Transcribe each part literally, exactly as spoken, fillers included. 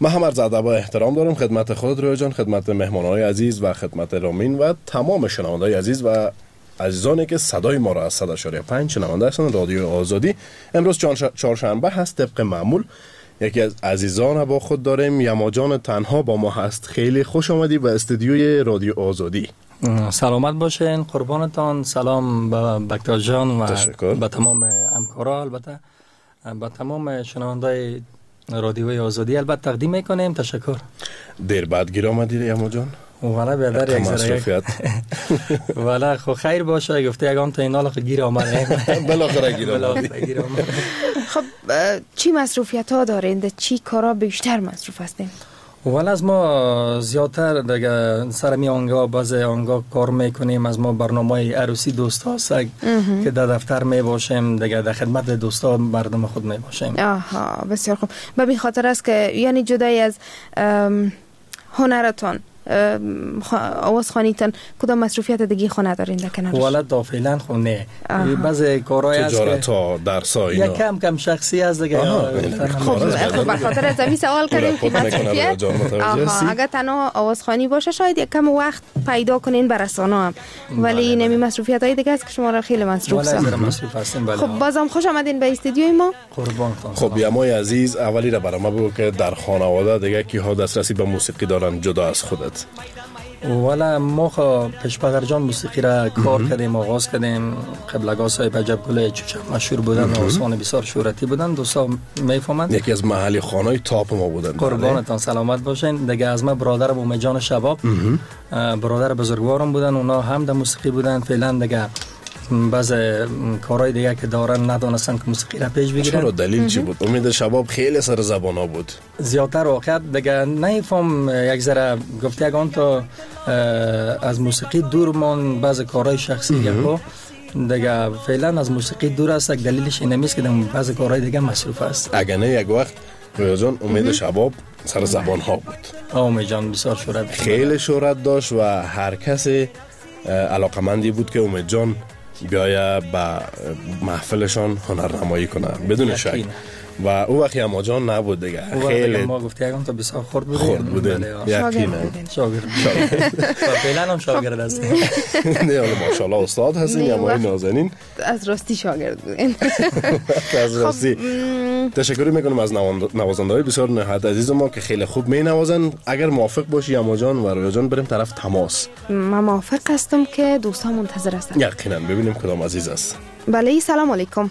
ما هم عرض ادب و احترام دارم خدمت خود رویا جان، خدمت مهمانان عزیز و خدمت رامین و تمام شنوندگان عزیز و عزیزانی که صدای ما را از صد و پنج شنونده هستند رادیو آزادی. امروز چهارشنبه هست، طبق معمول یکی از عزیزان با خود داریم. یما جان تنها با ما هست. خیلی خوش آمدی به استودیوی رادیو آزادی. سلامت باشین، قربانتان. سلام به بکتر جان و تشکر. به تمام همکارا، البته به تمام شنوندای رادیوی آزادی البته تقدیم میکنیم. تشکر. دیر بعد گیر آمدی یما جان؟ والا بیادر یک ذره والا خو خیر باشه، گفته یگان تا این حال خود گیر آمده بالاخره گیر آمدی. خب چی مصروفیت ها دارین؟ چی کارا بیشتر مصروف هستین؟ والا از ما زیادتر دیگه سر می آنگاه باز آنگاه کار میکنیم. از ما برنامه عروسی دوست هست که در دفتر می باشیم دیگه، در خدمت دوست ها مردم خود می باشیم. آها بسیار خوب. به این خاطر است که یعنی جدای از هنرتان آواز خانیتان کدام مصروفیت دیگه خونه دارین در کنارش؟ والا دا فعلا خونه بعضی کارهای هست تجارت ها درس ها اینا یک کم کم شخصی از دیگه. خب به خاطر از این سوال کردیم که مصروفیت اگر تنها آواز خانی باشه شاید یک کم وقت پیدا کنین بر رسانه هم، ولی نمی مصروفیت های دیگه است که شما را خیلی مصروف هستین. خب بازم خوش آمدین به استودیوی ما. قربانتون. خب یمای عزیز، اولی را برام بگو که در خانواده دیگه کی ها دسترسی به موسیقی دارن جدا از خودت؟ والا ما خو پیشپدر جان موسیقی را کار کردیم، آغاز کردیم. قبلگاه صاحب عجب گل چوچک مشهور بودن، آسان بسیار شهرتی بودن، دوستا میفهمند یکی از محلی خانهای تاپ ما بودن. قربانتان سلامت باشین. دیگه از ما برادرم اومه جان شباب برادر بزرگوارم بودن، اونا هم در موسیقی بودن. فعلا دیگه بعض کارهای دیگه که دارن ندانستن که موسیقی را پیش بگیرن. چرا دلیل چی بود؟ امید شباب خیلی سر زبانا بود. زیادتر واقعیت دیگه نیفهم یک ذره گفته یگان تا از موسیقی دور من بعض کارهای شخصی یکو دیگه فعلا از موسیقی دور است. دلیلش این نیست که بعض کارهای دیگه مصروف است. اگه نه یک وقت رویا جان امید شباب سر زبان ها بود. امید جان بسیار شهرت خیلی شهرت داشت و هر کسی علاقمندی بود که امید جان بیایه با محفلشان هنرنمایی کنه بدون شک. و او وقتی اما جان نبود دیگه. خیلی ما گفته یکم تا بسیار خورد بودیم. خورد بودیم. یقینا. شاگرد. فعلا هم شاگرد هستیم. نه حالا ماشاءالله استاد هستین یا ما نازنین. از راستی شاگرد بودین. از راستی. تشکر میکنم از نوازنده‌های بسیار نهایت عزیز ما که خیلی خوب می نوازن. اگر موافق باشی اما جان و رویا جان بریم طرف تماس. من موافق هستم که دوستان منتظر هستن. یقینا ببینیم کدام عزیز است. بله سلام علیکم.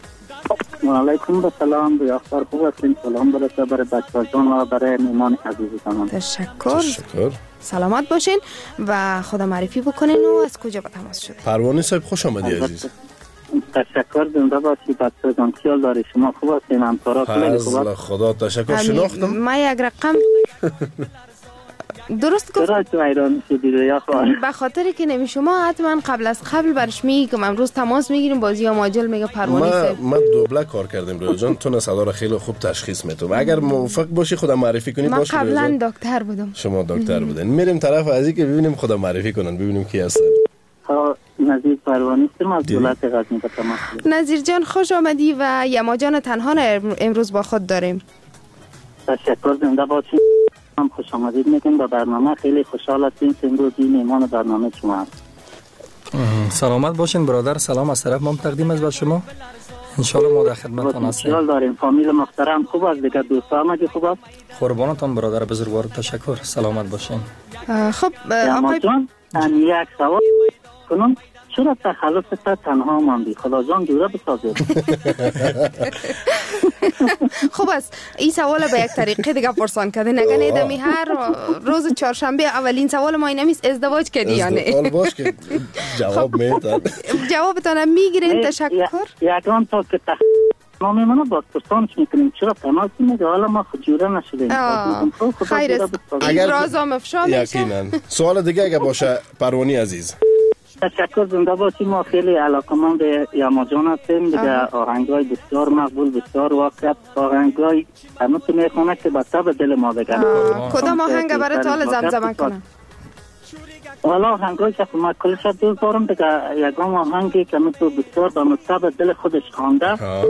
و علیکم السلام. به اخبار خوب هستین؟ سلام برسه برای بچه‌ها جان و برای مهمان عزیزتان. تشکر. تشکر. سلامت باشین و خدا معرفی بکنین و از کجا به تماس شد؟ پروانه صاحب خوش آمدی عزیز. تشکر. زنده باشی بچه‌ها جان. خیال داری شما خوب هستین؟ همکارا خیلی خوب هستن. خدا تشکر. شناختم. ما یک رقم درست گفت. چرا تو ایران شدی یا خواهر؟ به خاطر که نمی شما حتما قبل از قبل برش میگم امروز تماس میگیریم بازی یا ماجل میگه پروانه صاحب. ما دوبله کار کردیم رویا جان. تو صدا رو خیلی خوب تشخیص میدم. اگر موافق باشی خودم معرفی کنی باشه. من قبلا دکتر بودم. شما دکتر بودین. میریم طرف ازی که ببینیم خودم معرفی کنن ببینیم کی هستن. ها نظیر پروانه هستم از دولت غزنی به تماس. نظیر جان خوش آمدی و یما جان تنها امروز با خود داریم. تشکر. زنده باشین. هم خوش آمدید میگم به برنامه. خیلی خوشحال هستیم که امروز میهمان برنامه شما هست. سلامت باشین برادر. سلام از طرف ما تقدیم است به شما. ان شاء الله ما در خدمتتان هستیم. خوشحال داریم. فامیل محترم خوب است دیگه؟ دوستا هم خوب است؟ قربانتان برادر بزرگوار. تشکر. سلامت باشین. خب آقای جان یک سوال کنم. چرا تخلف تا تنها ماندی؟ خدا جان دوره بسازه. خوب است این سوال به یک طریقه دیگه پرسان کردین. اگه نیدمی هر روز چهارشنبه اولین سوال ما این است ازدواج کردی یا نه؟ ازدواج باش که جواب میدن. جوابتان میگیرین. تشکر. یکان تا که ما میمونه با پرسانش میکنیم چرا تماس میده حالا ما خجوره نشدیم. خیر است. این رازم افشا میشه. یقینا. سوال دیگه اگه باشه پروانی عزیز. تشکر. زنده باشی. ما خیلی علاقمند به یما جان هستیم دیگه. آهنگای بسیار مقبول بسیار واقعیت آهنگای همه تو میخونه که به طب دل ما بگن. کدام آهنگ برای تال زمزمه کنم؟ والا آهنگای که ما کلش دوست دارم دیگه. یکم آهنگی که مثل بسیار به طب دل خودش خوانده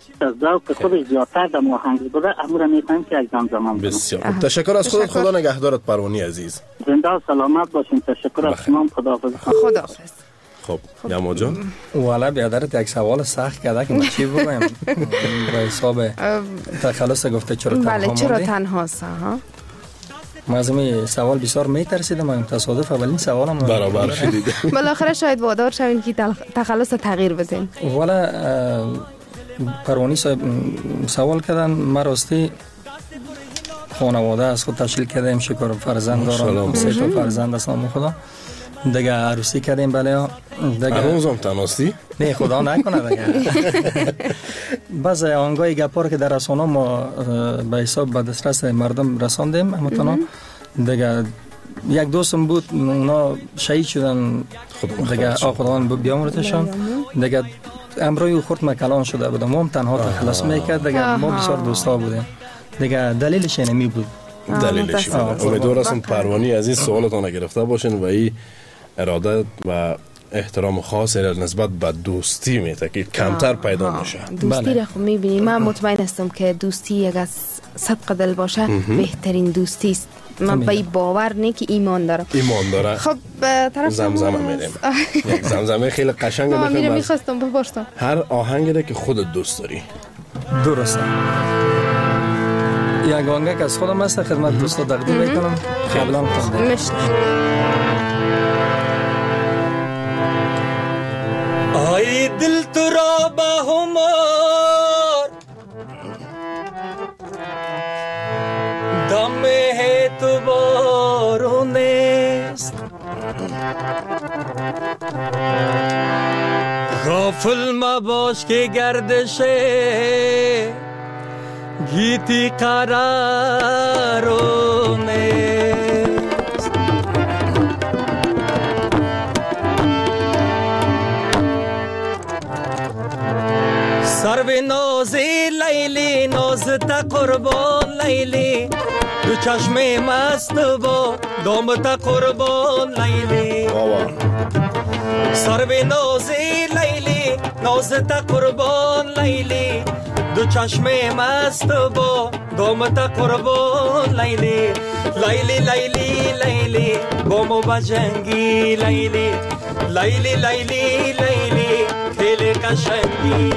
از ذوق خودش زیادتر در آهنگ بوده، امور میفهم که یک زمزمه بکنم. بسیار خوب. تشکر از خودت. خدا نگهدارت پروانی عزیز. زنده و سلامت باشین. تشکر از شما. خداحافظ. خداحافظ. خب یما جان، والا بیادرت یک سوال سخت کرده که من چی بگویم به حساب تخلص گفته چرا تنها بله چرا ماندی؟ تنها هست ها؟ من از این سوال بسیار میترسیدم، من تصادف اولین سوالم برابر شدید. بالاخره شاید وادار شوین که تل- تخلص تغییر بدین. والا پروانی صاحب سوال کردن، ما راستی خانواده از خود تشکیل کردیم، شکر فرزند دارم، سه تا فرزند است نام خدا. دیگه عروسی کردیم. بله دیگه هنوزم تناستی؟ نه خدا نکنه دیگه. باز آنگاه گپار که در رسانه ما به حساب به دسترس مردم رساندیم، اما تنها دیگه یک دوستم بود اونا شهید شدن دیگه، آ خداوند بیامرزشان دیگه. امروی خورد مکلان شده بودم، ما هم تنها تخلص میکرد دیگه. ما بسیار دوستا بودیم دیگه. دلیلش اینمی بود. دلیلش بود. امیدوار هستم پروانی عزیز سوالتان گرفته باشین و این اراده و احترام خاص نسبت به دوستی میته که کمتر پیدا میشه. دوستی را خب میبینی، من مطمئن هستم که دوستی یک از صدق دل باشه بهترین دوستی است. من به این باور نه که ایمان دارم. ایمان داره. خب به طرف زمزمه میریم. یک زمزمه خیلی قشنگ من میخوام. میخواستم بپرسم هر آهنگی را که خودت دوست داری. درسته. یک آهنگ از خودم است، خدمت دوستا تقدیم میکنم. قبلا خوندم. مشت آی دل تو را به همار دم تو بارونست، غافل مباش که گردش گیتی قرارونست. سر به ناز لیلی، ناز تا قربان لیلی، دو چشم مست با دام تا قربان لیلی. سر به ناز لیلی، ناز تا قربان لیلی، دو چشم مست با دام تا قربان لیلی. لیلی لیلی لیلی با مو بجنگی لیلی، لیلی لیلی لیلی خیلی قشنگی.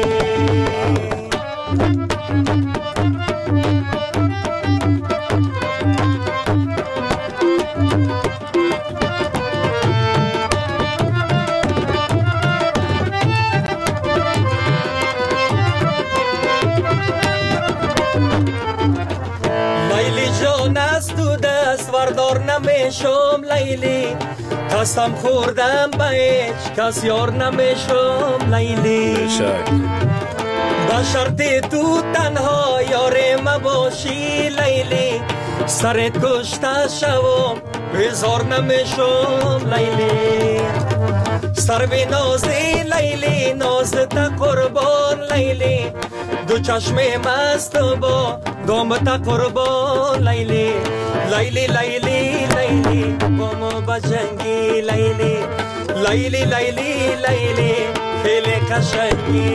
وردار نمیشم لیلی، قسم خوردم به هیچ کس یار نمیشم لیلی. با شرط تو تنها یار ما باشی لیلی، سرت کشته شوم بزار نمیشم لیلی. سر به نازی لیلی، ناز تا قربان لیلی، دو چشم مست با دام تا قربان لیلی. لیلی لیلی لیلی با ما بجنگی لیلی، لیلی لیلی لیلی خیلی قشنگی.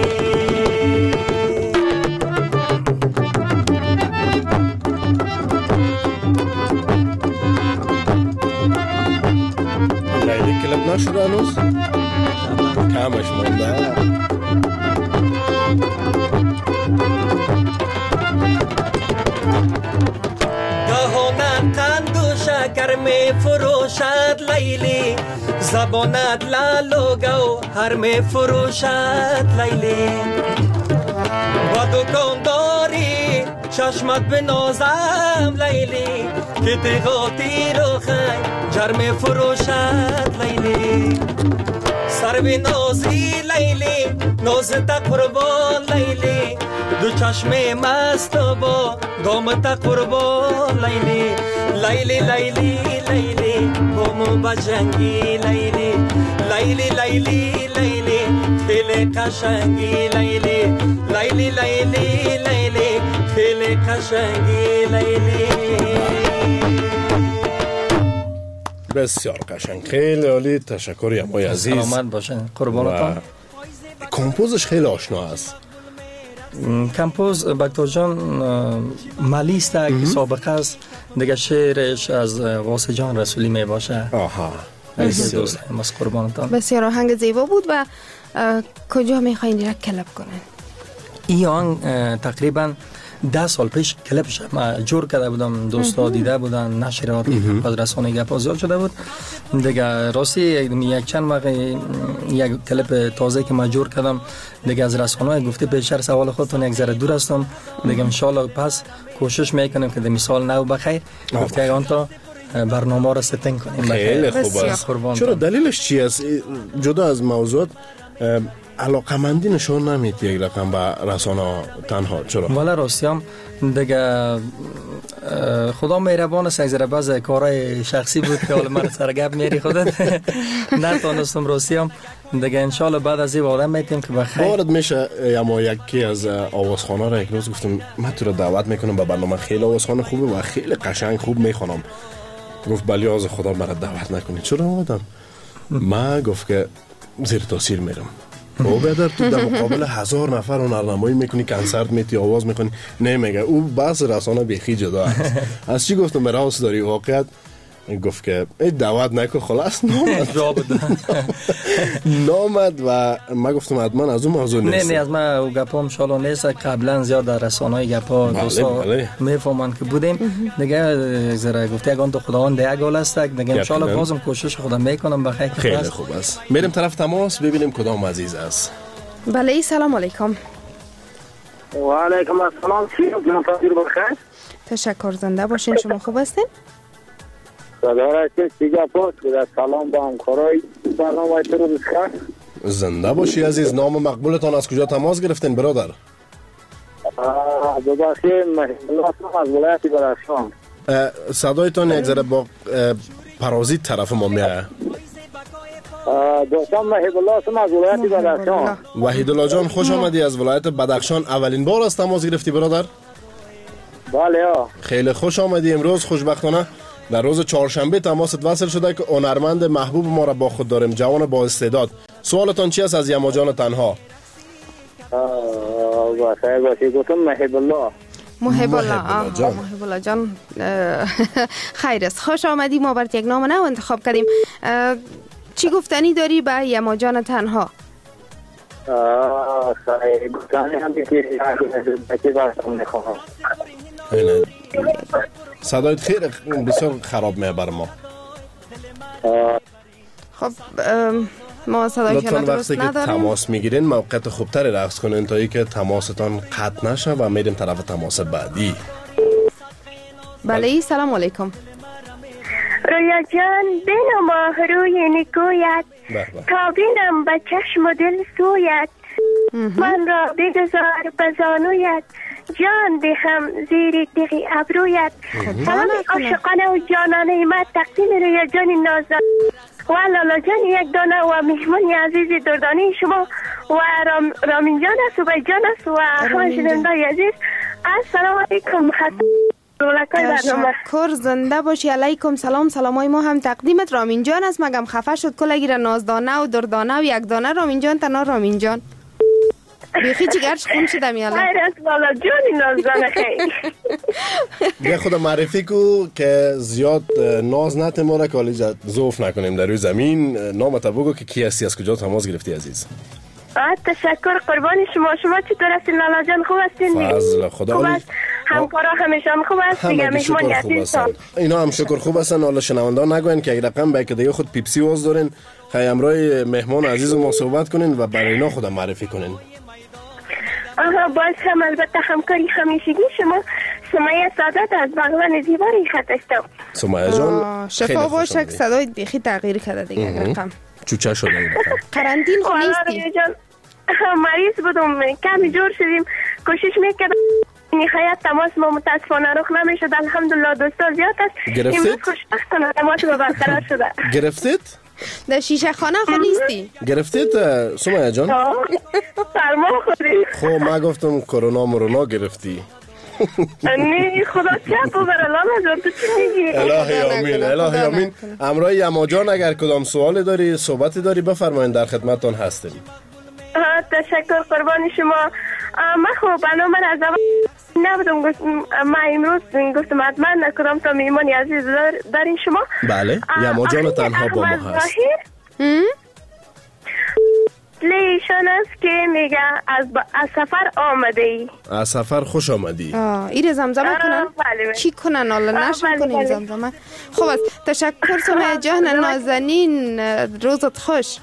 لیلی کلپ نشده هنوز؟ کمش مونده. شکر می فروشد لیلی، زبانت لال و گوهر می فروشد لیلی. با دکانداری چشمت بنازم لیلی، که تیغاتی رو خنجر می فروشد لیلی. سر به نازی لیلی، ناز تا قربان لیلی، دو چشم مست با دام تا قربان لیلی. لیلی لیلی لیلی با مو بجنگی لیلی، لیلی لیلی لیلی خیلی قشنگی لیلی، لیلی لیلی لیلی خیلی قشنگی لیلی. بسیار قشنگ، خیلی عالی. تشکر یمای عزیز. سلامت باشین قربانتان. کمپوزش خیلی آشنا است. کمپوز بکتور جان مالیست که سابقه است دیگه، شعرش از واسه جان رسولی می باشه. آها دوست مس قربانتان. بسیار آهنگ زیبا بود. و کجا میخواین یک کلپ کنن؟ این آهنگ تقریبا ده سال پیش کلپش ما جور کرده بودم، دوستا دیده بودن، نشریات از رسانه گپ زیاد شده بود دیگه. راستی یک چند وقت یک کلپ تازه که ما جور کردم دیگه از رسانه گفته بیشتر سوال خودتون یک ذره دور هستم دیگه، ان شاء الله پس کوشش میکنیم که مثال نو بخیر گفته آن تا برنامه را ستنگ کنیم. خیلی خوب است. چرا دلیلش چی است؟ جدا از موضوعات علاقمندی نشون نمید یک رقم به رسانه تنها؟ چرا؟ والا راستیم دیگه خدا مهربان است، یک ذره بعض کارهای شخصی بود که حالا من سر گپ میری خودت نتونستم راستیم دیگه. ان شاء الله بعد از این آدم میتیم که بخیر. باورت میشه اما یکی از آوازخوان‌ها را یک روز گفتم من تو رو دعوت میکنم به برنامه، خیلی آوازخوان خوبه و خیلی قشنگ خوب میخونم. گفت بلی از خدا مرا دعوت نکنید. چرا اومدم؟ ما گفت که زیر تاثیر میرم. او بدر تو در مقابل هزار نفر هنرنمایی میکنی، کنسرت میتی، آواز میکنی، نمیگه او بس رسانه بیخی جدا است. از چی گفتم راست داری واقعیت؟ گفت که ای دعوت نکن خلاص نامد نامد و ما گفتم حتما از اون موضوع نیست. نه نه از ما او گپا ان شاء الله نیست. قبلا زیاد در رسانه‌های گپا دوستا میفهمن که بودیم دیگه. زرا گفته اگه تو خداوند یک گل است دیگه ان شاء الله بازم کوشش خودم میکنم بخیر. خیلی خوب است. میریم طرف تماس ببینیم کدام عزیز است. بله سلام علیکم. و علیکم السلام. بخیر. تشکر، زنده باشین. شما خوب هستین؟ صدارت سیگا پاس بود. سلام با همکارای برنامه تو رو بخیر. زنده باشی عزیز. نام مقبولتان از کجا تماس گرفتین برادر؟ ببخشید الله از ولایت بدخشان. صدایتان یک ذره با پرازیت طرف ما میاد. دوستان وحید الله هستم از ولایت بدخشان. وحید الله جان خوش آمدی از ولایت بدخشان. اولین بار از تماس گرفتی برادر؟ بله. خیلی خوش آمدی. امروز خوشبختانه در روز چهارشنبه تماست وصل شده که هنرمند محبوب ما را با خود داریم، جوان با استعداد. سوالتان چی است از یما جان تنها؟ با خیر باشی. گفتم محب الله. محب الله جان. محب الله جان خیر است. خوش آمدی. ما برات یک نام نو انتخاب کردیم. چی گفتنی داری به یما جان تنها؟ خیر گفتنی هم که براتون میخواهم. صدایت خیلی بسیار خراب میه بر ما. خب ما صدای که درست نداریم. وقتی که تماس میگیرین موقعیت خوبتری رقص کنین تا ای که تماستان قطع نشه و میریم طرف تماس بعدی. بله سلام علیکم. رویا جان بنما روی نگویت تا بینم به چشم و دل سویت، من را بگذار بزانویت جان دهم زیر دقی ابرویت. سلام عاشقانه و جانانه من تقدیم رویا جان نازدار و لالا جان یک دانه و مهمانی عزیز دردانی شما و رام رامین جان است و بای جان است و همه شنوندای عزیز. السلام علیکم. تشکر، زنده باشی. علیکم سلام. سلامای ما هم تقدیمت رامین جان است. مگم خفه شد کلگی را نازدانه و دردانه و یک دانه رامین جان تنها رامین جان بیخی چیگرش خون شده میالا. خیر است بالا جانی نازدانه خیلی. بیا خدا معرفی کو که زیاد ناز نتماره که حالی زوف نکنیم در روی زمین. نامت بگو که کی هستی، از کجا تماس گرفتی عزیز؟ تشکر قربان شما. شما چطور هستین لالا جان؟ خوب هستین؟ فضل خدا خوب است. همکارا همیشه هم خوب است دیگه. مهمان عزیز اینا هم شکر خوب هستن. حالا شنوندا نگوین که یک رقم به که دیگه خود پیپسی واز دارین. خیلی امروی مهمان عزیز ما صحبت کنین و برای اینا خودم معرفی کنین. آها باز هم البته همکاری همیشگی شما سمیه سادات از بغلان دیواری خط هستم. سمیه جان شفا باشه که صدای بیخی تغییر کرده دیگه رقم چوچه شده این رقم. قرنطین خو نیستی؟ مریض بودم کمی جور شدیم کوشش میکردم نهایت تماس ما متاسفانه رخ نمیشد. الحمدلله دوستا زیاد است. گرفتید؟ خوشبختانه تماس ما برقرار شده. گرفتید؟ در شیشه خانه خو نیستی؟ گرفتید سمیه جان؟ فرما خودی. خب ما گفتم کرونا مرونا گرفتی. نه خدا چه ببره لالا جان تو چی میگی؟ الهی آمین الهی آمین. امرای یما جان اگر کدام سوالی داری صحبتی داری بفرمایید در خدمتتان هستیم. تشکر قربان شما. من خب برنامه را از اول نبودم، گفت من امروز گفتم حتما کدام تا میمانی عزیز دارین شما. بله یما جان تنها با ما هست. لیشان است که میگه از, با... از سفر آمده ای، از سفر خوش آمدی. آه ایره زمزمه کنن؟ بله. چی کنن حالا نشن کنیم زمزمه. خب است تشکر سمیه جان نازنین، روزت خوش.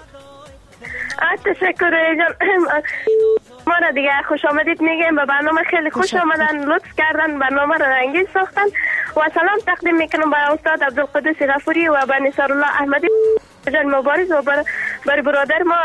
تشکر جان. ما را دیگه خوش آمدید میگیم به برنامه، خیلی خوش آمدن، لطف کردن، برنامه را رنگین ساختن و سلام تقدیم میکنم به استاد عبدالقدوس غفوری و به نصرالله احمدی جان مبارز و بر, بر برادر ما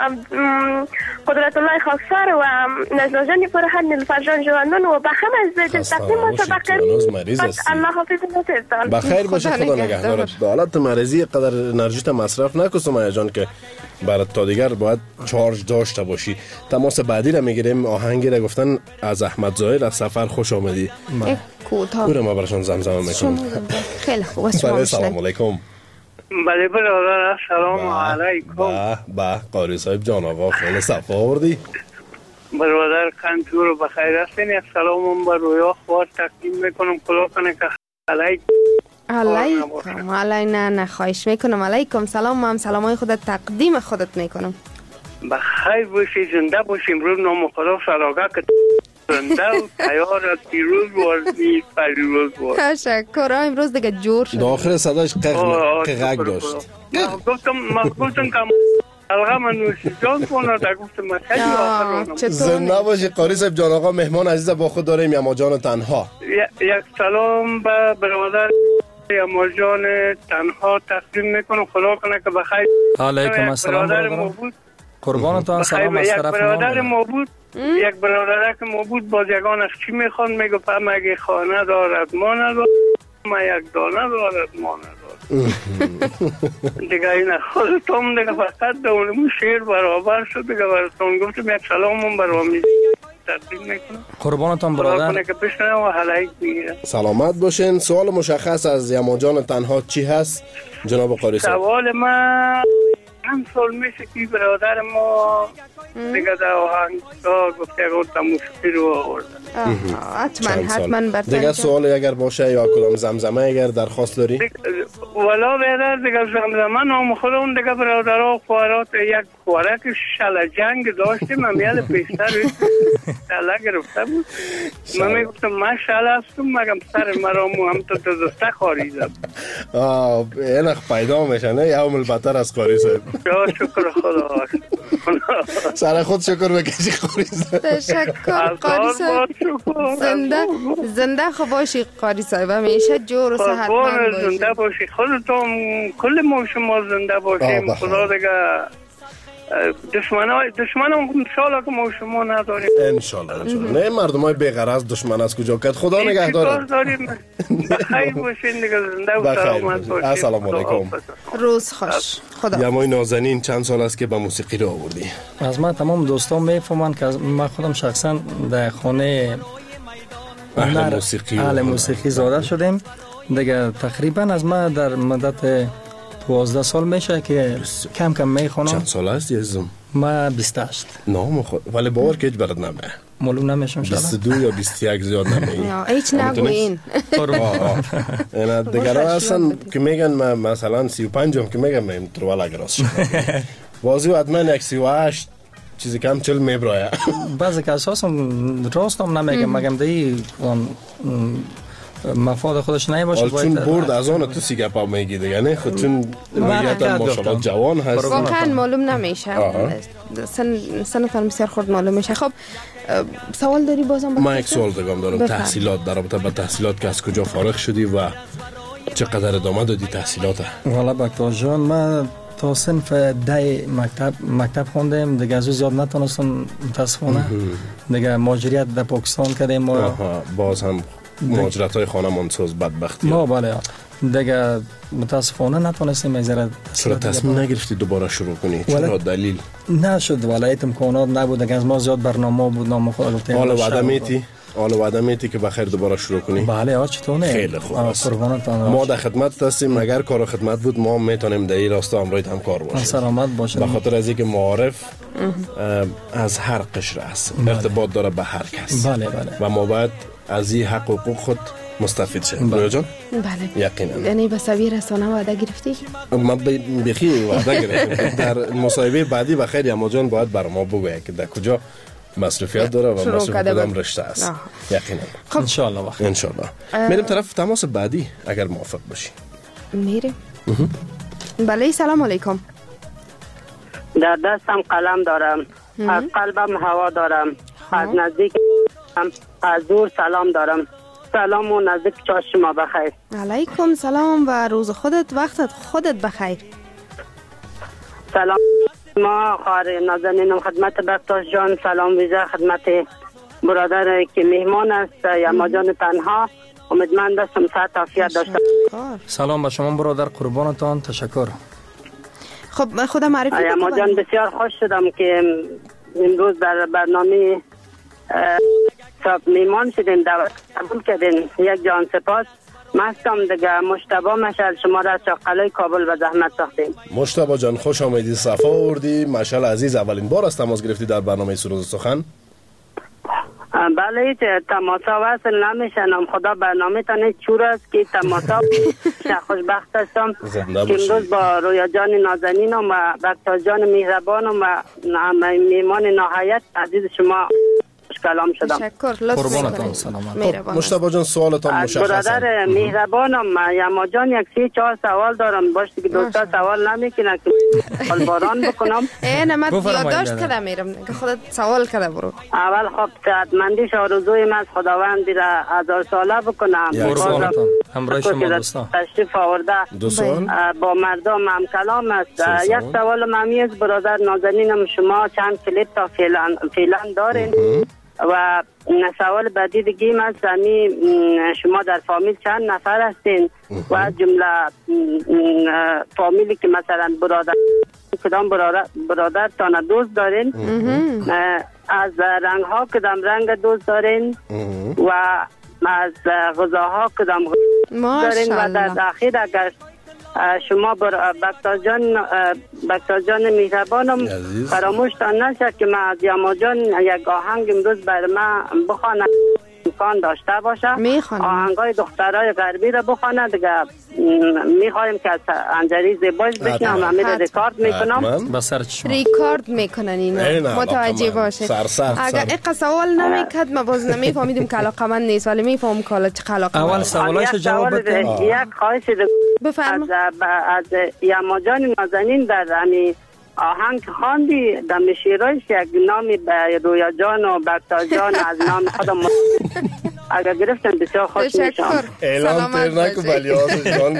قدرت الله خاکسار و نجلا جان فرحت نیلوفر جان جوانان و به همه از تقدیم مسابقه الله حافظ نصیبتان. بخیر باشه، خدا نگهدارت. به حالت مریضی قدر انرژیت مصرف نکن سمیه جان که برای تا دیگر باید چارج داشته باشی. تماس بعدی را میگیریم، آهنگی را گفتن از احمد ظاهر از سفر خوش آمدی. کوتاه برو ما براشون زمزمه میکنم. خیلی خوب است. شما سلام علیکم. بله برادر سلام علیکم. به به قاری صاحب جان آقا خیلی صفا آوردی. برادر کنتور بخیر هستین. یک سلامم بر رویا خوار تقدیم میکنم، خدا کنه که علیکم. علیکم علی نه نه خواهش میکنم. علیکم سلام. ما هم سلامای خودت تقدیم خودت میکنم. بخیر باشی، زنده باشیم، روز نام خدا سراغه که زنده و تیار پیروز باشی، پیروز باشی. تشکر. امروز دیگه جور شد. داخل صداش قغق داشت. گفتم ما گفتم که الغا من نوشی جان کنه تا گفتم ما خیلی آخر زنده باشی قاری صاحب جان آقا. مهمان عزیز با خود داریم یما جان تنها. یک سلام به برادر یما جان تنها تقدیم میکنم، خدا کنه که بخیر. علیکم السلام برادر. قربانتان سلام از طرف برادر ما بود. یک برادر که ما بود باز یگانش چی میخوان میگفت اگه خانه دارد ما ندارد، ما یک دانه دارد ما ندارد. دیگه این خودتون دیگه فقط دونمون شیر برابر شد. دیگه براتون گفتم یک سلامون برام تقدیم میکنم. قربانتان برادر. که بشنم و حلایق میگیرم. سلامت باشین. سوال مشخص از یما جان تنها چی هست جناب قاری صاحب؟ سوال من هم سال میشه که برادر ما دیگه در آهنگ گفته گفته موسیقی رو آورده. حتما حتما برتن. دیگه سوال اگر باشه یا کدام زمزمه اگر درخواست داری؟ والا برادر دیگه زمزمه نام خودمون دیگه برادرها خوارات یک خوارک شل جنگ داشتیم. هم یاد پیشتر شله گرفته بود. من میگفتم من شل هستم مگم سر مرامو هم تو دسته خاریدم. آه این پیدا میشه نه؟ یا ملبتر از قاری صاحب. یا شکر خدا. سر خود شکر بکشی قاری صاحب. تشکر قاری صاحب. زنده زنده خو باشی قاری صاحب، همیشه جور و صحتمند باشی. زنده باشی خودتون، کل ما شما زنده باشیم. خدا دیگه دشمن های دشمن هم انشالله که ما شما نداریم. انشالله انشالله. نه مردم های بیغرض دشمن از کجا کد خدا نگهدارد. بخیر باشین دیگه، زنده و سلامت باشین. السلام علیکم. روز خوش. خدا. یمای نازنین چند سال است که به موسیقی رو آوردی؟ از من تمام دوستان میفهمن که من خودم شخصا در خانه اهل موسیقی اهل موسیقی زاده شدیم. دیگه تقریبا از من در مدت دوازده سال میشه که کم کم میخونم. چند سال است عزیزم؟ ما بیست و هشت. نام خود ولی باور که هیچ برد نمیه. معلوم نمیشم شده. بیست و دو یا بیست و یک زیاد نمیه. هیچ نگوین. اینا دیگه هستن که میگن مثلا سی و پنج هم که میگن من ترول اگراس شد. بازی حتما یک سی و هشت چیزی کم چل میبرایه. بعضی که اساسم راستم نمیگم، مگم دی مفاد خودش نمیباشه. چون برد از آن تو سی گپا میگی دیگه نه خود چون واقعا ماشاءالله جوان هست. واقعا معلوم نمیشه. سن سن فرم بسیار خورد معلوم میشه. خب سوال داری بازم؟ من یک سوال دیگه دارم. تحصیلات در رابطه با تحصیلات که از کجا فارغ شدی و چقدر ادامه دادی تحصیلات؟ والا بکتا جان من تا صنف ده مکتب مکتب خوندم دیگه، از او زیاد نتونستم متاسفانه. دیگه مهاجرت در پاکستان کردیم و باز هم مهاجرت های خانه منصوص بدبختی ما. بله دیگه متاسفانه نتونستیم میذاره. چرا تصمیم نگرفتی دوباره شروع کنی؟ چرا دلیل؟ نشد. ولایت امکانات نبود دیگه. از ما زیاد برنامه بود نام خود گفتیم. حالا وعده میتی؟ حالا وعده میتی که بخیر دوباره شروع کنی؟ بله آ چطوره؟ خیلی خوب است. قربانتان. ما در خدمت هستیم، اگر کار خدمت بود ما میتونیم در این راستا امروز هم کار باشیم. سلامت باشید. به خاطر از اینکه معارف از هر قشر است، ارتباط داره به هر کس. بله بله. و ما باید از این حق و حقوق خود مستفید شیم. رویا جان؟ بله. یقینا. یعنی به سوی رسانه وعده گرفتی؟ ما بخی وعده گرفتیم. در مصاحبه بعدی بخیر یما جان باید بر ما بگویه که در کجا مصرفیت داره و مصرف کدام رشته است. یقینا. خب ان شاء الله بخیر. ان شاء الله. میریم طرف تماس بعدی اگر موافق باشی. میریم. بله سلام علیکم. در دستم قلم دارم، از قلبم هوا دارم، از نزدیک از دور سلام دارم. سلام و نزدیک چاش شما بخیر. علیکم سلام و روز خودت وقتت خودت بخیر. سلام ما خواهر نازنینم خدمت بکتاش جان، سلام ویژه خدمت برادر که مهمان است یما جان تنها. امیدوارم دستم صحت عافیت داشته. سلام به شما برادر، قربانتان، تشکر. خب خدا معرفی کنید. یما جان بسیار خوش شدم که امروز در برنامه صاحب میمان شدین، دعوت قبول کردین. یک جان سپاس. مستم دیگه مشتبه مشعل شما را چاقلای کابل و زحمت ساختیم. مشتبه جان خوش آمدی، صفا آوردی. مشعل عزیز اولین بار است تماس گرفتی در برنامه سرود و سخن؟ بله هیچ تماسا وصل نمیشنم. خدا برنامه تانه چور است که تماسا خوشبخت هستم که امروز با رویا جان نازنینم و بکتا جان مهربانم و میمان نهایت عزیز شما کلام شدم. تشکر. لطف سلامت. مشتبه جان سوالتان مشخصه. برادر مهربانم یما جان یک سی چهار سوال دارم. باشه که دوستا سوال نمیکنه که سوال باران بکنم. نه من یادداشت کردم میرم که خودت سوال کرده برو. اول خب صحتمندیش آرزوی من خداوند را هزار ساله بکنم. همراه شما دوستا تشریف آورده دو سوال با مردم هم کلام است. یک سوال ممیز برادر نازنینم شما چند کلیپ تا فعلا فعلا دارین؟ و سوال بعدی دیگه من سمی شما در فامیل چند نفر هستین و جمله فامیلی که مثلا برادر کدام برادر برادر تانه دوست دارین، از رنگ ها کدام رنگ دوست دارین و از غذاها کدام دارین و در اخیر اگر شما بر بکتا جان بکتا جان مهربانم فراموشتان نشه که من از یما جان یک آهنگ امروز بر من بخوانم امکان داشته باشه. آهنگای دخترای غربی را بخوانه دیگه. میخوایم که از انجری زیباش بشنم. همه را ریکارد میکنم. بسر چشم ریکارد میکنن اینا متوجه باشه. اگر اقا سوال نمیکد ما باز نمیفهمیدیم که علاقه من نیست ولی میفهم که حالا چه علاقه. اول سوالش جواب بده. یک خواهش بفرما. از یما جان نازنین در امی آهنگ خواندی دم شیرایش یک نامی به رویا جان و بکتا جان از نام خودم اگر گرفتن بسیار خوش میشم. اعلان تر نکو بلی آزش جان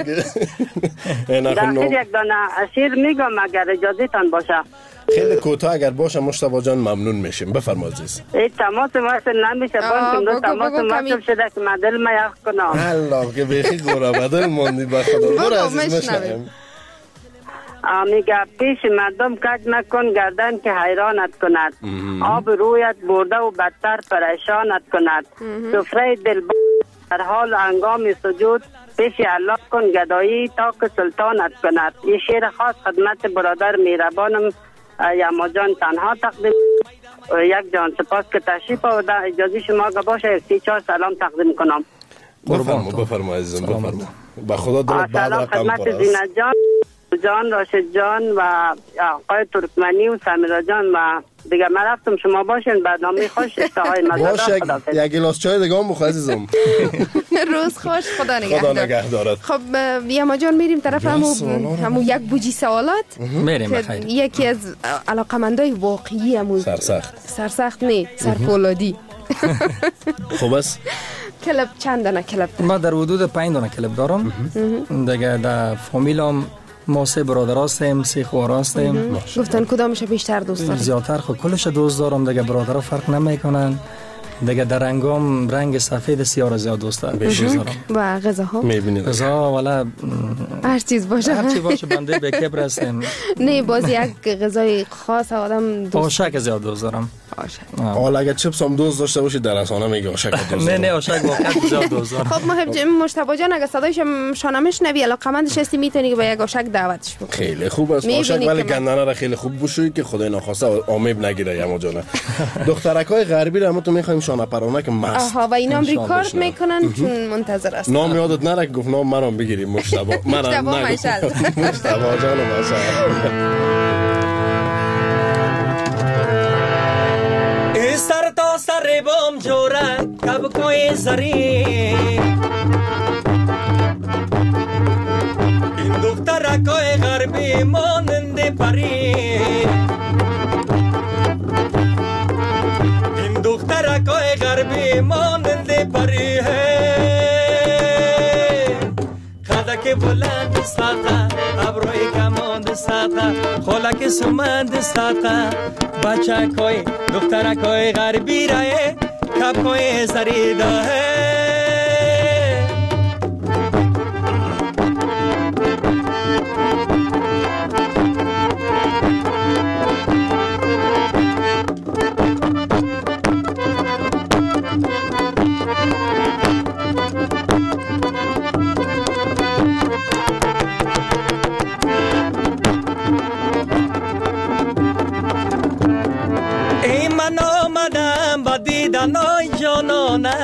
در یک دانه شیر میگم اگر اجازه تان باشه. خیلی کوتاه اگر باشه مشتبه جان ممنون میشیم. بفرما عزیز. ای تماس وصل نمیشه بانکم دو تماس وصل شده که من دل ما یخ کنم. الله که بیخی گوره بدل موندی بخدا. برو عزیز مشنویم. میگه پیش مردم کج مکن گردن که حیرانت کند. آب رویت برده و بدتر پریشانت کند. سفره دل در حال انگام سجود پیش الله کن گدایی تا که سلطانت کند. یه شعر خاص خدمت برادر مهربانم یما جان تنها تقدیم. یک جان سپاس که تشریف آورده. اجازه شما که باشه سی چهار سلام تقدیم کنم. بفرما بفرما عزیزم بفرما. با خدا دلت بعد رقم خدمت زینت جان جان راشد جان و آقای ترکمنی و سمیرا جان و دیگه من رفتم. شما باشین برنامه خوش اشتهای مزدار. باشه یک گلاس چای دیگه هم بخواه عزیزم. روز خوش. خدا نگهدار. خدا نگهدارت. خب یما جان میریم طرف همو همو یک بوجی سوالات. میریم بخیر. یکی از علاقمندای واقعی همو سرسخت سرسخت نه سرپولادی. خوب است. کلب چند دانه کلب دارم؟ ما در حدود پنج دانه کلب دارم. دیگه در فامیلم ما سه برادر هستیم، سه خواهر هستیم. گفتن کدامش بیشتر دوست دارم؟ زیادتر خود کلش دوست دارم. دیگه برادرها فرق نمیکنن. دیگه در رنگام رنگ سفید سیاه زیاد دوست دارم. و غذاها؟ میبینید غذا ولا هر چیز باشه. هر چیز باشه بنده به کبر هستیم. نه باز یک غذای خاص آدم دوست. آشک زیاد دوست دارم. آشک. حالا اگه چپس هم دوست داشته باشید در رسانه میگه آشک دوست. نه نه آشک واقعا بسیار دوست دارم. خب محب مجتبی جان اگه صدایش شانمش نبی علاقمندش هستی میتونی که به یک آشک دعوتش بکنی. خیلی خوب است آشک، ولی گندنه را خیلی خوب بشویی که خدای نخواسته آمیب نگیره یما جان. دخترکای غربی را ما تو میخوایم شانه پرانک مست. آها و اینا هم ریکارد میکنن چون منتظر است. نام یادت نره گفت نام منم بگیریم مجتبی. مجتبی مشعل. مجتبی جان مشعل. سر تا سر بام جوره کب کوی زری این دختر کوی غربی مانند پری این دختر کوی غربی مانند پری خدک بلند ساتا ابروی کماند ساتا خلک سمند ساتا بچه کوی دختر کوی غربی راه کب کوی زریده ہے نای جانانه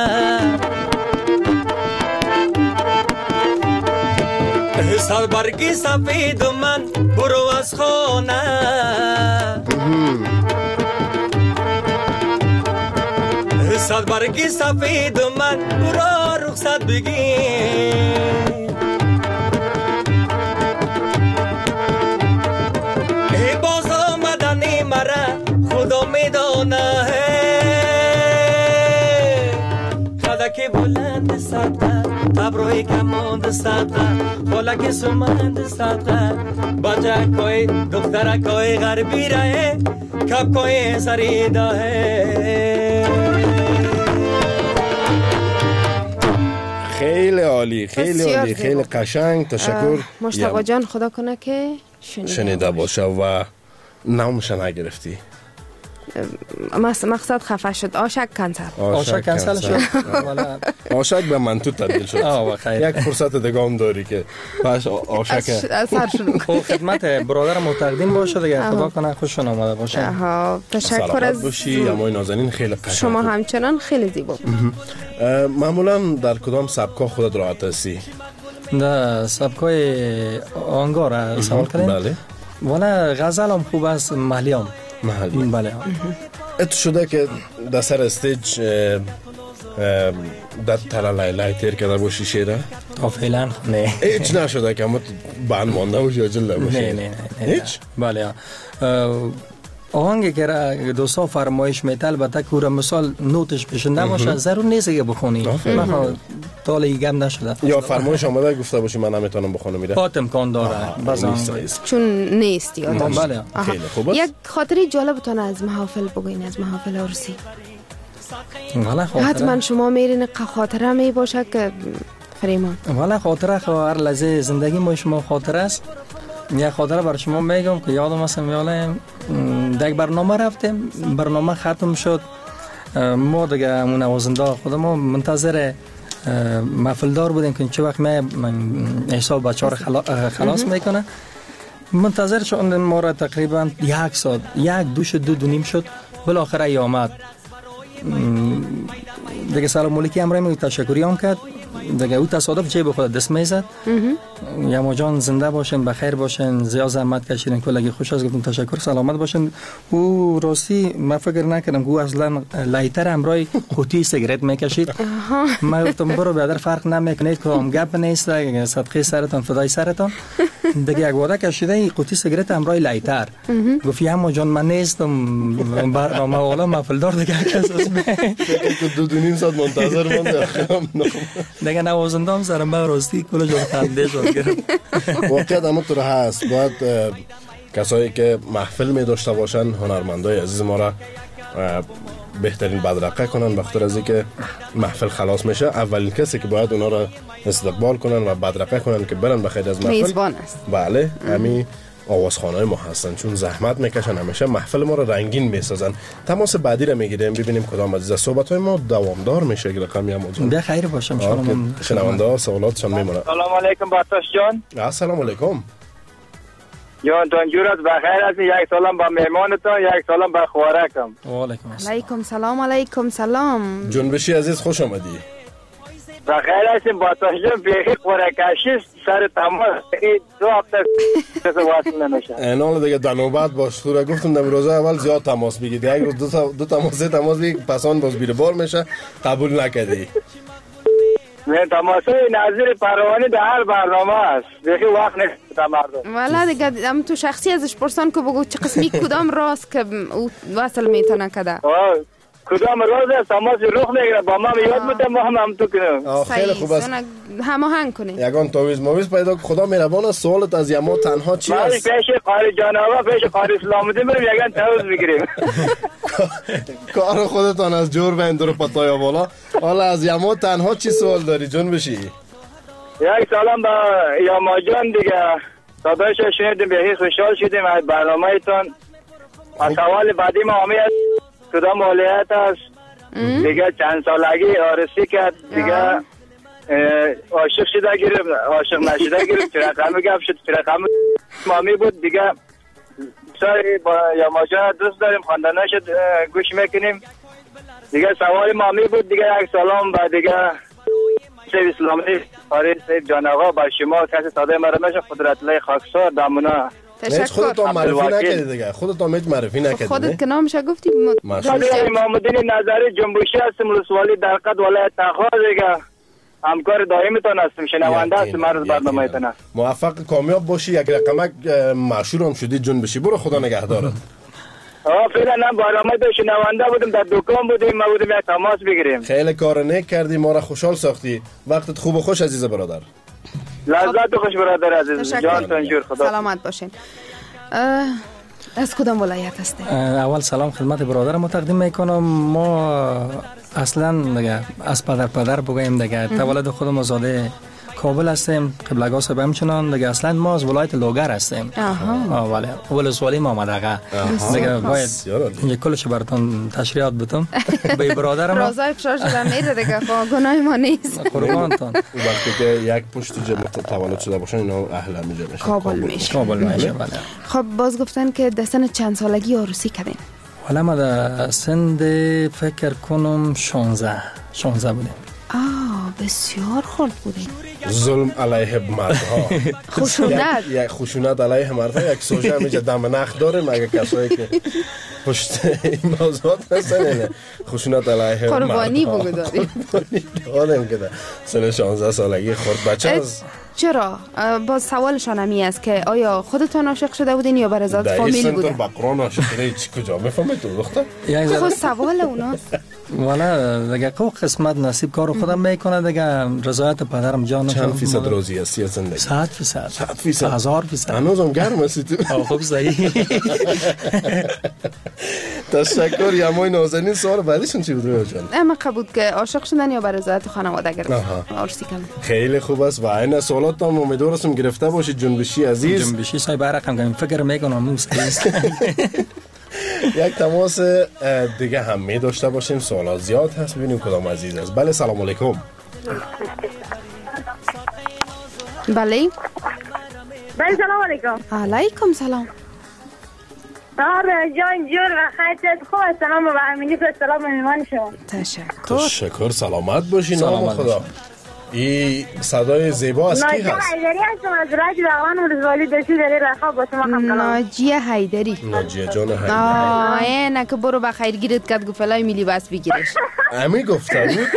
سال برگی سفید من برو از خانه سال برگی سفید من برو رخصت بگی ای باز آمدنی مرا خدا میدانه که بلند ساتا ابروی کماند ساتا خلک سمند ساتا بچه کوی دختر کوی غربی راه کب کوی زریده ہے. خیلی عالی، خیلی عالی، خیلی قشنگ. تشکر مجتبی جان، خدا کنه که شنیده باشه و نامش نگرفتی. مقصد خفه شد. آشک کنسل. آشک کنسل شد. آشک به من تو تبدیل شد. یک فرصت دیگه هم داری که باش آشک سر شروع کنی. خدمت برادرم تقدیم باشه دیگه. خدا کنه خوششون آمده باشه. تشکر از باشی. امای نازنین خیلی قشنگ. شما همچنان خیلی زیبا. معمولا در کدام سبکا خودت راحت هستی؟ در سبکای آهنگا را سوال کردین؟ بله. والا غزل هم خوب است، محلی هم. محلی. بله. ات شده که در سر استیج در تلا لیلای تیر کرده باشی شیره؟ تا فعلا نه. هیچ نشده که همه بند مانده باشی یا جلده باشی؟ نه نه نه. هیچ؟ بله. آهنگی که دوستا فرمایش میتل البته که مثال نوتش بشنده باشه ضرور نیست که بخونی. من تا لیگم نشده. یا فرمایش آمده گفته باشی من نمیتونم بخونم میره. پات امکان داره. چون نیست یادم. بله. خیلی خوب است. یک خاطری جالبتون از محافل بگوین، از محافل عروسی. والا خاطره. حتما شما میرین خاطره می باشه که فریمان. والا خاطره خو هر لحظه زندگی ما شما خاطره است. یک خاطره برای شما میگم که یادم است میالم در برنامه رفتیم، برنامه ختم شد، ما دیگه اون نوازنده خودمون منتظر محفلدار بودیم که چه وقت من حساب بچه‌ها رو خلاص میکنه. منتظر شدیم ما را تقریبا یک ساعت، یک دوش دو دو نیم شد. بالاخره ای آمد دیگه. سلام علیکی امرای می تشکری هم کرد دیگه. او تصادف چه به خود دست میزد. یما جان زنده باشین، بخیر باشین، زیاد زحمت کشیدین، کلگی خوش است، گفتم تشکر، سلامت باشین. او راستی من فکر نکردم که او اصلا لایتر امرای قوطی سیگارت میکشید. من گفتم برو برادر فرق نمیکنه که هم گپ نیست، صدقه سرتون فدای سرتون. دیگه یک واده کشیده قوطی سیگارت امرای لایتر. گفت یما جان من نیستم برنامه والا محفلدار دیگه کس اسمه دو دو نیم ساعت منتظر ماندم. دیگه نوازنده هم سرم به راستی کل جان خنده شد گرفت. واقعیت همونطور هست. باید کسایی که محفل می داشته باشن، هنرمندای عزیز ما را بهترین بدرقه کنن. وقتی از اینکه محفل خلاص میشه اولین کسی که باید اونا را استقبال کنن و بدرقه کنن که برن بخیر از محفل میزبان است. بله، همین آوازخوانای ما هستن، چون زحمت میکشن، همیشه محفل ما رو رنگین میسازن. تماس بعدی رو میگیریم ببینیم کدام عزیز. صحبت های ما دوامدار میشه که رقم یا موضوع. به خیر باشم شما. شنونده ها سوالاتشان میمونه. سلام علیکم باتاش جان. السلام علیکم. جان تون از بخیر هستی؟ یک سلام با مهمانتون، یک سلام با خوارکم. و علیکم السلام. علیکم سلام. علیکم سلام. جنبشی عزیز خوش آمدی. بخیر هستیم باتاش جان. بیخی خوارکشی سر تماس دو هفته واصل نمیشه. اینال دیگه در نوبت باش. تو را گفتم در روز اول زیاد تماس بگید، یک روز دو تا دو تماس تماس بگید، پسان باز بیره بار میشه، قبول نکردی. من تماسه نظیر پروانی در هر برنامه است. بیخی وقت نیست مردم. والا دیگه هم تو شخصی ازش پرسان که بگو چه قسمی کدام راست که وصل میتونه کده. کدام راز است تماس رخ نگیره با ما یاد بده ما هم هم تو کنیم. خیلی خوب است. هماهنگ کنیم. یگان تاویز مویز پیدا خدا مهربان است. سوالت از یما تنها چی است؟ ما پیش قاری جانوا پیش قاری اسلام دیم بریم یگان تاویز بگیریم. کار خودتان از جور بندر پتایا بالا. حالا از یما تنها چی سوال داری جون بشی؟ یک سلام با یما جان دیگه. صدایش شنیدیم به خوشحال شدیم از برنامه‌تون. سوال بعدی ما همه کدام مالیات است دیگه چند سالگی آرسی کرد دیگه عاشق شده گرفت عاشق نشده گرفت چه رقمی گفت شد چه رقمی مامی بود دیگه ساری با یا ماجرا دوست داریم خواندنش گوش میکنیم دیگه سوال مامی بود دیگه یک سلام و دیگه سیب اسلامی آره سیب جان آقا با شما کسی صدای مرا میشه قدرت الله خاکسار دامونا تشکر. خودتون معرفی نکردی دیگه. خودتون هیچ معرفی نکردی. خودت که نامش گفتی ماشاءالله. امام الدین نظری جنبشی هستم رسوالی در قد ولایت تخار دیگه. همکار دائمیتون هستم. شنونده هستم از برنامه‌تون. موفق کامیاب باشی. یک رقمک مشهور هم شدی جنبشی. برو خدا نگهدارت. آه فعلا هم برنامه دو شنونده بودیم در دکان بودیم ما بودیم یک تماس بگیریم. خیلی کار نیک کردی ما را خوشحال ساختی. وقتت خوب و خوش عزیز برادر. لذت خوش برادر عزیز. جان تنجور خدا. سلامت باشین. از کدام ولایت هستی؟ اول سلام خدمت برادر ما تقدیم میکنم. ما اصلا دیگه از پدر پدر بگویم دیگه تولد خودم آزاده کابل هستیم. قبلگاه صاحب همچنان دیگه اصلا ما از ولایت لوگر هستیم. آها ولی ولسوالی ما آمدگه دیگه باید یک کلش براتون تشریحات بتم به برادرم رازای فشار شدن نیده دیگه گناه ما نیست. قربانتون. وقتی که یک پشت جمع تولد شده باشن اینا اهل میجه میشه کابل میشه. کابل میشه بله. خب باز گفتن که در سن چند سالگی عروسی کردین؟ حالا ما در سن فکر کنم شانزده شانزده بودیم. آه بسیار خرد بودیم. ظلم علیه مردها. خشونت. یک خشونت علیه مردها. یک سوژه همیشه دم نخ داره مگه کسایی که پشت این موضوعات هستن خشونت علیه مردها. قربانی بگذاریم. داریم که سن شانزده سالگی خرد بچه از چرا؟ باز سوالشان همی است که آیا خودتان عاشق شده بودین یا بر ازاد فامیل بوده؟ در این سن بقران عاشق شده چی کجا میفهمی تو دختر؟ خود سوال اوناست. والا دیگه کو قسمت نصیب کارو خودم میکنه دیگه. رضایت پدرم جانم. چند فیصد راضی هستی از زندگی؟ صد فیصد. صد فیصد. هزار فیصد. هنوزم گرم هستی تو؟ خب صحیح. تشکر. یمای نازنین سوال بعدیشون چی بود رویا جان؟ اما قبول که عاشق شدن یا بر رضایت خانواده گرفت عروسی کردن. خیلی خوب است و این سوالات هم امیدوار هستم گرفته باشید جنبشی عزیز. جنبشی صاحب رقم کنم فکر میکنم موس یک تماس دیگه هم می داشته باشیم. سوالات زیاد هست ببینیم کدام عزیز است. بله سلام علیکم. بله بله سلام علیکم. علیکم سلام. آره جان جور و خیرت خوب. سلام و امینی که سلام مهمان شما. تشکر. تشکر. سلامت باشین. نام خدا. این صدای زیبا از کی هست؟ ناجیه حیدری هستم از رادیو بغلان ولسوالی داشتی داری رخا با شما هم کلام. ناجیه حیدری. ناجیه جان حیدری. آه اینه که برو بخیر گیرت کد گفلای میلی بس بگیرش. امی گفته بود؟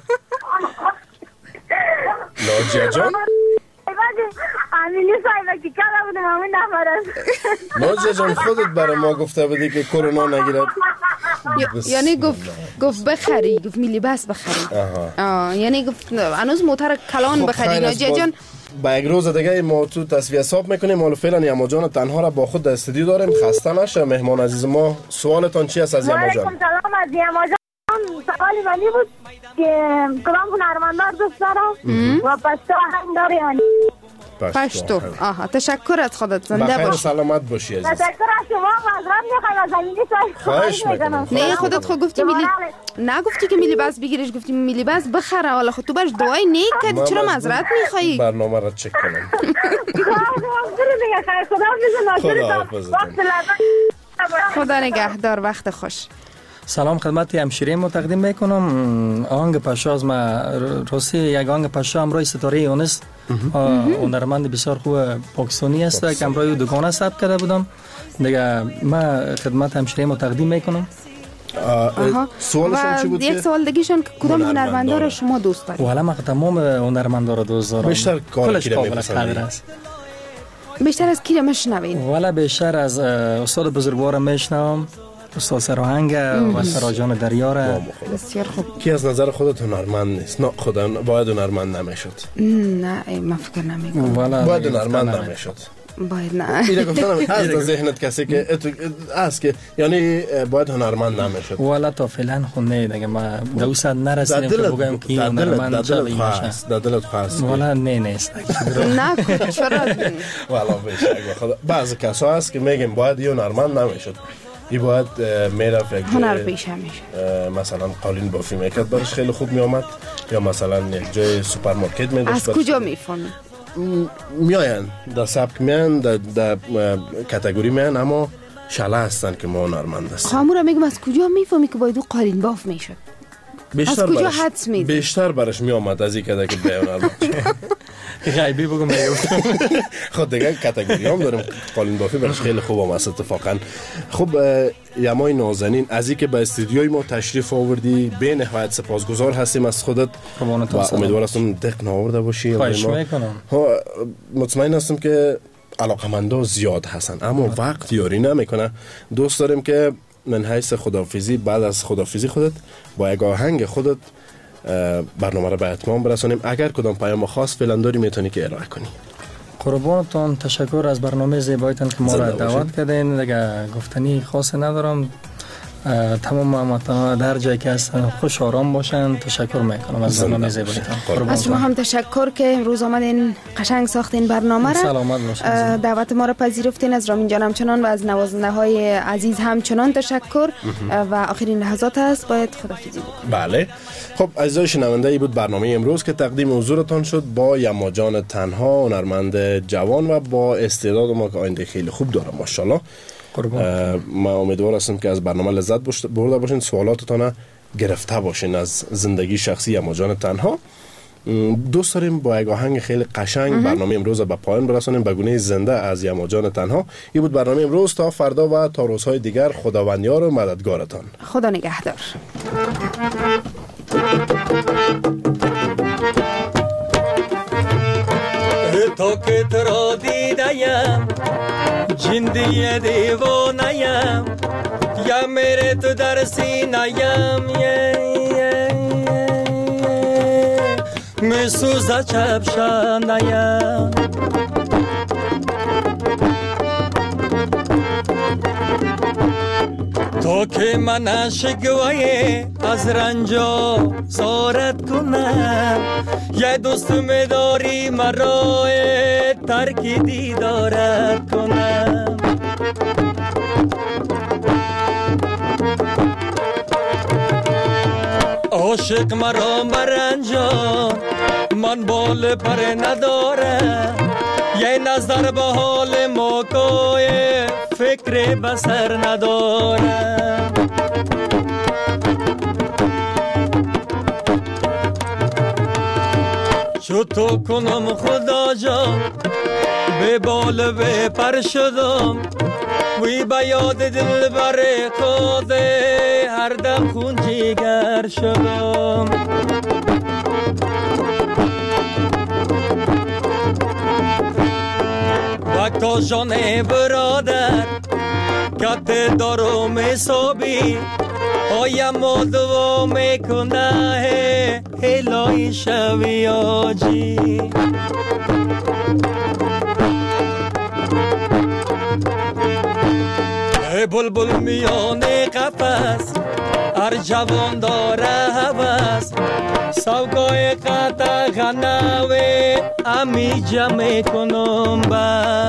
ناجیه جان؟ امینی صاحبه که کلا بودم همین نفر است. ناجیه جان خودت برای ما گفته بودی که کرونا نگیرد. یعنی گفت گفت بخری گفت میلی بس بخری. آه یعنی گفت هنوز موتر کلان بخری. ناجیه جان با یک روز دیگه ما تو تصویه حساب میکنیم. حالا فعلا یما جان تنها را با خود در استودیو داریم. خسته نشه مهمان عزیز ما. سوالتان چی است از یما جان؟ علیکم سلام از یما جان. سوالی منی بود که کدام هنرمندان دوست دارم و پس تو هم داری هنی. پشتو. آها تشکر از خودت، زنده بخیر باش. سلامت باشی عزیز. تشکر از شما. معذرت میخوایم از زمینی خواهش میکنم. نه خودت خود گفتی میلی نگفتی که میلی بس بگیرش، گفتی میلی بس بخره. حالا خود تو برش دعای نیک کردی، چرا معذرت میخوایی؟ برنامه را چک کنم. خدا نگهدار، وقت خوش. سلام خدمت همشیره ما تقدیم میکنم. آهنگ پاشا از ما روسی یک آهنگ پاشا امروی ستاره یونس، هنرمند بسیار خوب پاکستانی است که امروی دکانه ثبت کرده بودم دیگه. ما خدمت همشیره ما تقدیم میکنم. سوالشون چی بود؟ یک سوال دیگهشون کدام هنرمندا رو شما دوست دارید؟ والا من تمام هنرمندا رو دوست دارم. بیشتر کار کی رو میپسندید؟ بیشتر از کی رو میشنوید؟ والا بیشتر از استاد بزرگوارم میشنوم، استاد سراهنگ و سراجان دریا را. بسیار خوب. کی از نظر خودت هنرمند نیست؟ نه خدا باید هنرمند نمیشد. نه من فکر نمیکنم باید هنرمند نمیشد. باید نه. اینو گفتم از ذهنت کسی که است که یعنی باید هنرمند نمیشد. والا تا فعلا خونه دیگه ما دوست نرسیدم که بگم کی هنرمند چه میشه. در دلت خواست. والا نه نیست. نه چرا؟ والا بیشتر خدا بعضی کسا هست که میگن باید یه هنرمند نمیشد. ای باید میره فکر هنر پیشه میشه، مثلا قالین بافی میکرد برش خیلی خوب میامد، یا مثلا یک جای سوپرمارکت میداشت. از کجا میفهمی؟ میاین در سبک میان، در, در کاتگوری میان، اما شله هستن که ما هنرمند هستیم. خامورا میگم از کجا میفهمی که باید او قالین باف میشد؟ از کجا حدس میدی؟ بیشتر برش میامد از این که که به هنرمند غیبی بگم میگفتم. خود دیگه کاتگوری هم داریم قالین بافی برش خیلی خوب هم است اتفاقا. خب یمای نازنین از این که به استودیوی ما تشریف آوردی به نهایت سپاسگزار هستیم از خودت و امیدوار هستم دق نآورده باشی. خواهش میکنم. مطمئن هستم که علاقمندا زیاد هستن اما وقت یاری نمیکنه. دوست داریم که من حیث خداحافظی بعد از خداحافظی خودت با یک آهنگ خودت برنامه را به اتمام برسانیم. اگر کدام پیام خاص فعلا داری میتونی که ارائه کنی. قربانتون، تشکر از برنامه زیبایتان که ما را دعوت کردین. دیگه گفتنی خاصی ندارم. تمام هموطنان در جایی که هستن خوش آرام باشن. تشکر میکنم از برنامه زیبایتان. از شما هم تشکر که امروز آمدین قشنگ ساختین برنامه را. سلامت باشین. دعوت ما را پذیرفتین. از رامین جان همچنان و از نوازنده های عزیز همچنان تشکر و آخرین لحظات است باید خداحافظی بکنیم. بله خب عزیزای شنونده، ای بود برنامه امروز که تقدیم حضورتان شد با یما جان تنها، هنرمند جوان و با استعداد ما که آینده خیلی خوب داره ماشاءالله. ما امیدوار هستم که از برنامه لذت برده باشین، سوالاتتان گرفته باشین از زندگی شخصی یما جان تنها. دوست داریم با یک آهنگ خیلی قشنگ برنامه امروز را به پایان برسانیم به گونه زنده از یما جان تنها. این بود برنامه امروز. تا فردا و تا روزهای دیگر خداوندیار و مددگارتان. خدا نگهدار. تو که تو را دیدیم جندی دیوانیم، یا میره تو در سینیم، می سوزه چپشانیم. تو که من عاشقوی از رنجا زارت کنم، یه دوست میداری مرا ترکی دیدارت کنم. عاشق مرا مرنجان من بال پر ندارم، یه نظر به حال موقع فکر بسر ندارم. چو تو کنم خدا جان به بال به پر شدم، وی به یاد دل بر خود هر دم خون جگر شدم. وقتا جان برادر کت دارم حسابی، آیم ما دعا میکنه هلای شوی آجی. بلبل میانه قفس هر جوان داره هوس، سوگای قطع غنوه امی جمع کنم با